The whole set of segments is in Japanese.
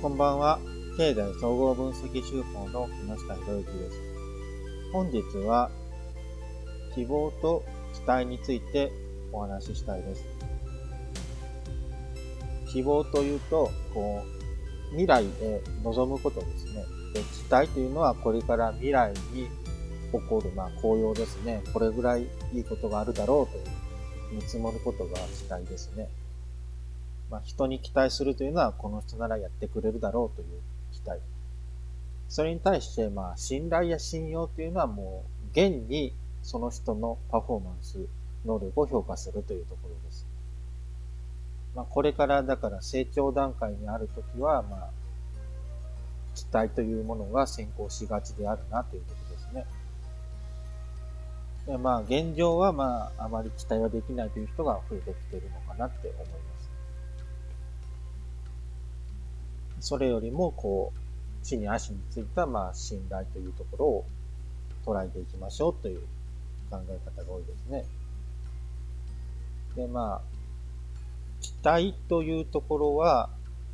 こんばんは。経済総合分析手法の木下博之です。本日は希望と期待についてお話ししたいです。希望というと、未来へ望むことですね。で、期待というのはこれから未来に起こる、紅葉ですね。これぐらいいいことがあるだろうという見積もることが期待ですね。人に期待するというのは、この人ならやってくれるだろうという期待。それに対して、信頼や信用というのはもう、現にその人のパフォーマンス、能力を評価するというところです。これからだから成長段階にあるときは、期待というものが先行しがちであるなということですね。で、現状はあまり期待はできないという人が増えてきているのかなって思います。それよりも、地に足についた、信頼というところを捉えていきましょうという考え方が多いですね。で、期待というところは、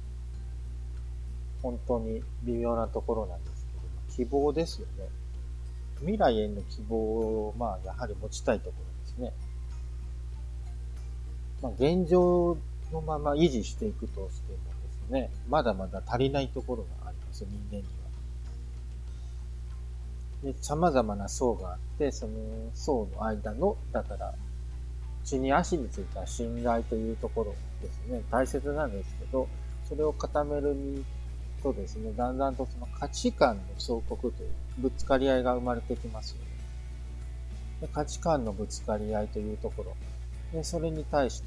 本当に微妙なところなんですけども、希望ですよね。未来への希望を、やはり持ちたいところですね。現状のまま維持していくとしてもですね、まだまだ足りないところがあります、人間には。で、様々な層があって、その層の間の、だから、地に足についた信頼というところですね、大切なんですけど、それを固めるとですね、だんだんとその価値観の相克というぶつかり合いが生まれてきますよね。で、価値観のぶつかり合いというところ。で、それに対して、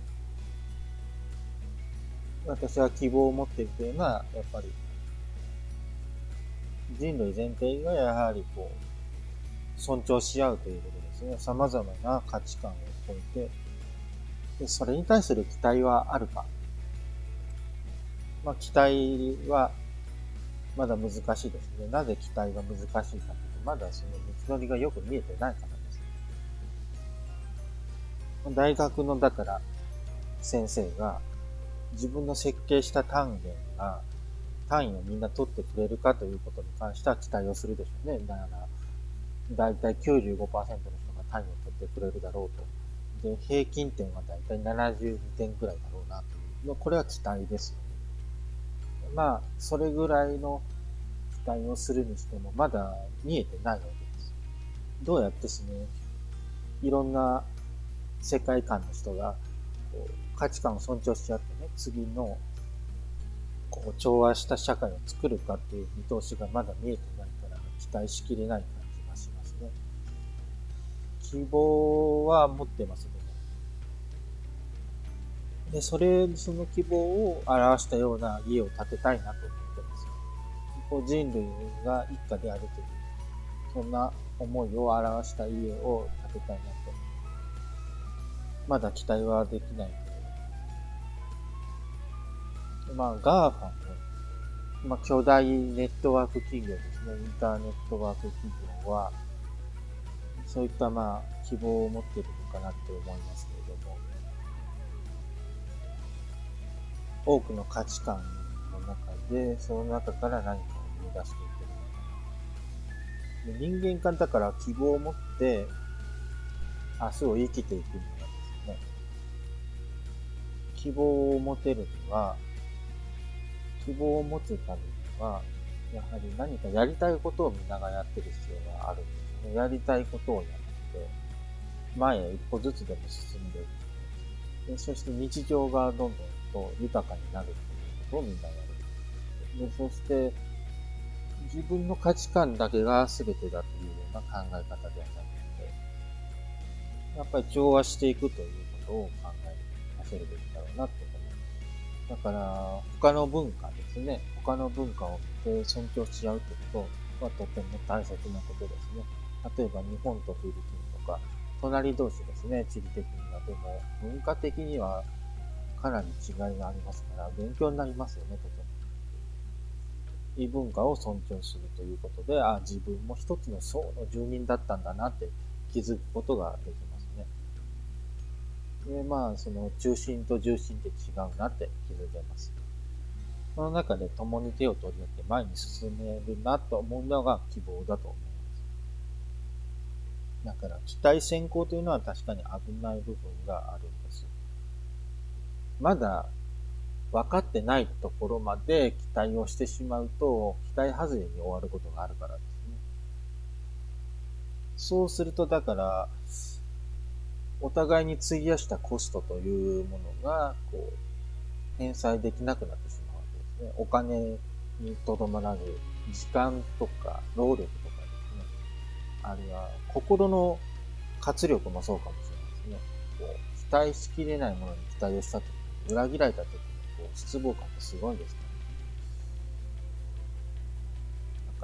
私は希望を持っているというのは、やっぱり、人類全体がやはり尊重し合うということですね。様々な価値観を超えて、で、それに対する期待はあるか。期待は、まだ難しいですね。なぜ期待が難しいかというと、まだその道のりがよく見えてないからです。大学の、だから、先生が、自分の設計した単元が、単位をみんな取ってくれるかということに関しては期待をするでしょうね。だから、だいたい 95% の人が単位を取ってくれるだろうと。で、平均点はだいたい72点くらいだろうなという。これは期待ですよね。それぐらいの期待をするにしても、まだ見えてないわけです。どうやってですね、いろんな世界観の人が、価値観を尊重し合ってね、次の、調和した社会を作るかっていう見通しがまだ見えてないから、期待しきれない感じがしますね。希望は持ってますね。で、その希望を表したような家を建てたいなと思ってます。人類が一家であるという、そんな思いを表した家を建てたいなと。まだ期待はできないけど。ガーファム、巨大ネットワーク企業ですね。インターネットワーク企業は、そういった希望を持っているのかなって思いますけれども、多くの価値観の中で、その中から何かを見出していけるのかな。人間間だから希望を持って明日を生きていくにはですね、希望を持てるには、希望を持つためには、やはり何かやりたいことをみんながやってる必要があるんですね。やりたいことをやって、前へ一歩ずつでも進んでいく。で、そして日常がどんどんと豊かになるということをみんなやる。で、そして、自分の価値観だけが全てだというような考え方ではなくて、やっぱり調和していくということを考えさせるべきだろうなと思います。だから、他の文化ですね。他の文化を見て尊重し合うということはとても大切なことですね。例えば日本とフィリピンとか、隣同士ですね、地理的には。でも、文化的にはかなり違いがありますから、勉強になりますよね、とても。異文化を尊重するということで、自分も一つの層の住人だったんだなって気づくことができますね。で、その中心と重心って違うなって気づけます。 その中で共に手を取り合って前に進めるなと思うのが希望だと思います。だから期待先行というのは確かに危ない部分があるんです。まだ分かってないところまで期待をしてしまうと、期待外れに終わることがあるからですね。そうすると、だから、お互いに費やしたコストというものが、返済できなくなってしまうわけですね。お金にとどまらず、時間とか、労力とかですね。あるいは、心の活力もそうかもしれないですね。期待しきれないものに期待をしたとき、裏切られたときの失望感ってすごいですから。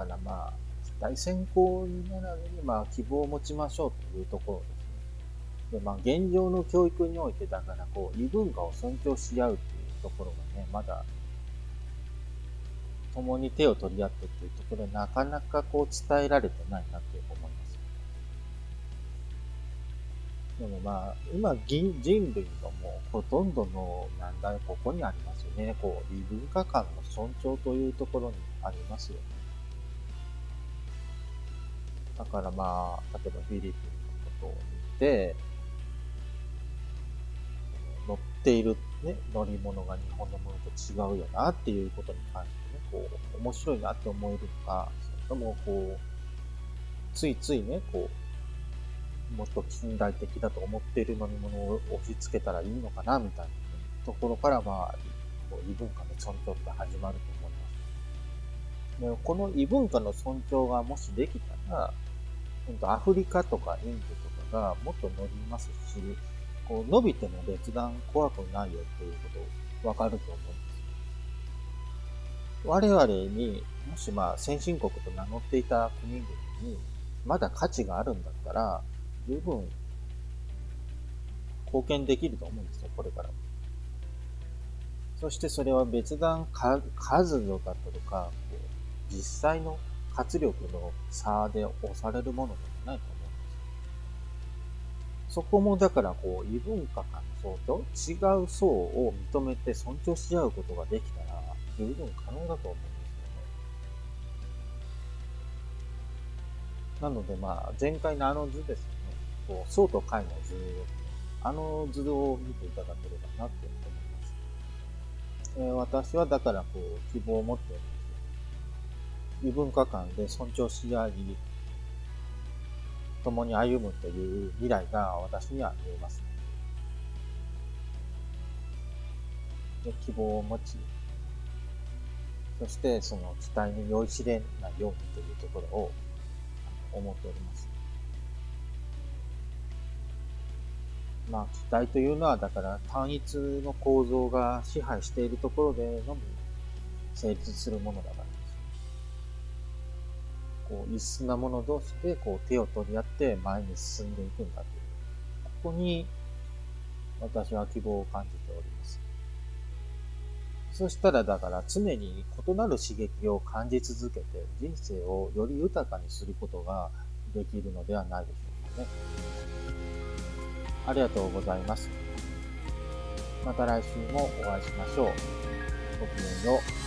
だからまあ、期待先行にならずに、希望を持ちましょうというところですね。で、現状の教育において、だから異文化を尊重し合うっていうところがね、まだ、共に手を取り合ってっていうところで、なかなか伝えられてないなって思います。でも今、人類のもうほとんどの難題はここにありますよね。異文化間の尊重というところにありますよね。だから例えばフィリピンのことを見て、乗っているね、乗り物が日本のものと違うよなっていうことに関してね、面白いなって思えるのか、それともついついね、もっと近代的だと思っている乗り物を押し付けたらいいのかなみたいなところから異文化の尊重って始まると思います。で、この異文化の尊重がもしできたら、アフリカとかインドとかがもっと乗りますし、伸びても別段怖くないよっていうことわかると思うんです。我々に、もし先進国と名乗っていた国々に、まだ価値があるんだったら、十分貢献できると思うんですよ、これから。そしてそれは別段数だったとか、実際の活力の差で押されるものでもないと思うんです。そこもだから異文化間の層と違う層を認めて尊重し合うことができたら十分可能だと思うんですよね。なので前回のあの図ですね、層と階の図、あの図を見ていただければなって思います。私はだから希望を持っております。異文化間で尊重し合い、共に歩むという未来が私には見えます。で、希望を持ち、そしてその期待に酔いしれないようにというところを思っております。期待というのはだから単一の構造が支配しているところでのみ成立するものだからです。異質なもの同士で手を取り合って前に進んでいくんだという。ここに私は希望を感じております。そしたらだから常に異なる刺激を感じ続けて人生をより豊かにすることができるのではないでしょうかね。ありがとうございます。また来週もお会いしましょう。ごきげんよう。